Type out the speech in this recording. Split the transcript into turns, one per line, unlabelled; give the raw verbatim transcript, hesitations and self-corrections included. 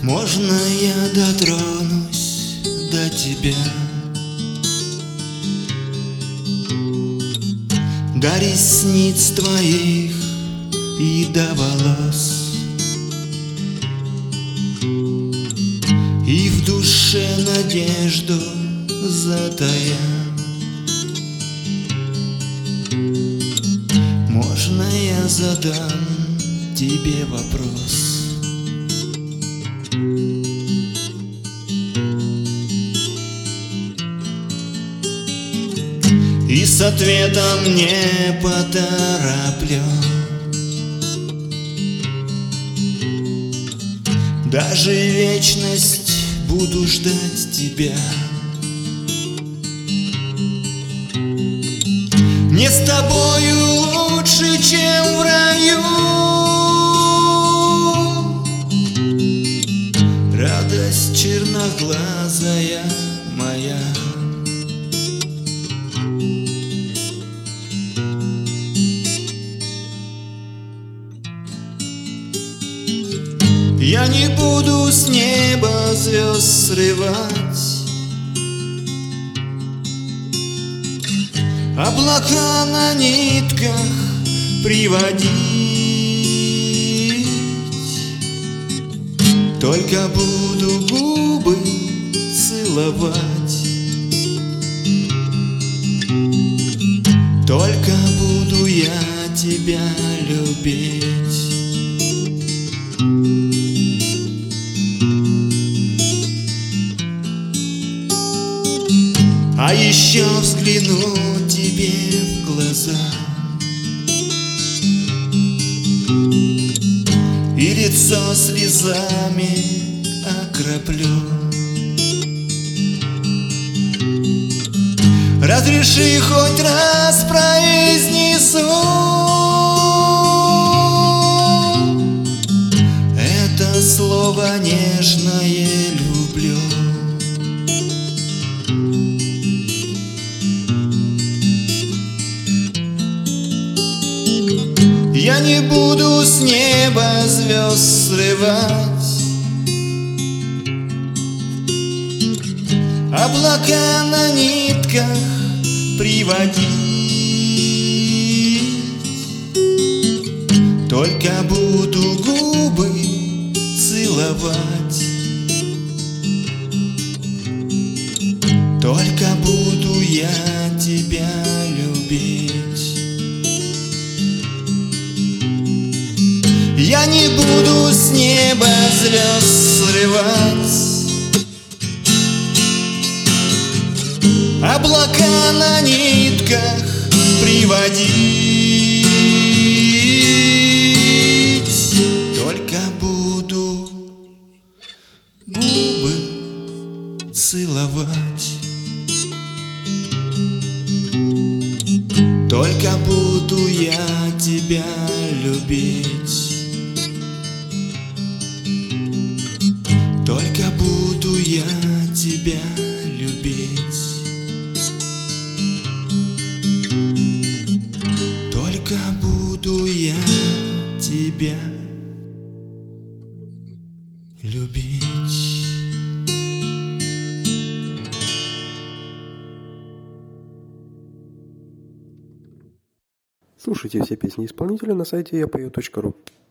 Можно я дотронусь до тебя, до ресниц твоих и до волос, и в душе надежду затая. Можно я задам тебе вопрос? И с ответом не потороплю, даже вечность буду ждать тебя. Мне с тобою лучше, чем в раю. Радость черноглазая моя. Я не буду с неба звезд срывать, облака на нитках приводить, только буду губы целовать, только буду я тебя любить. А еще взгляну тебе в глаза и лицо слезами окроплю. Разреши хоть раз произнесу это слово нежное люблю. Я не буду с неба звезд срывать, облака на нитках приводить, только буду губы целовать, только буду я тебя любить. Я не буду с неба звезд срывать, облака на нитках приводить, только буду губы целовать, только буду я тебя любить. Только буду я тебя любить. Только буду я тебя любить.
Слушайте все песни исполнителя на сайте я пою точка ру.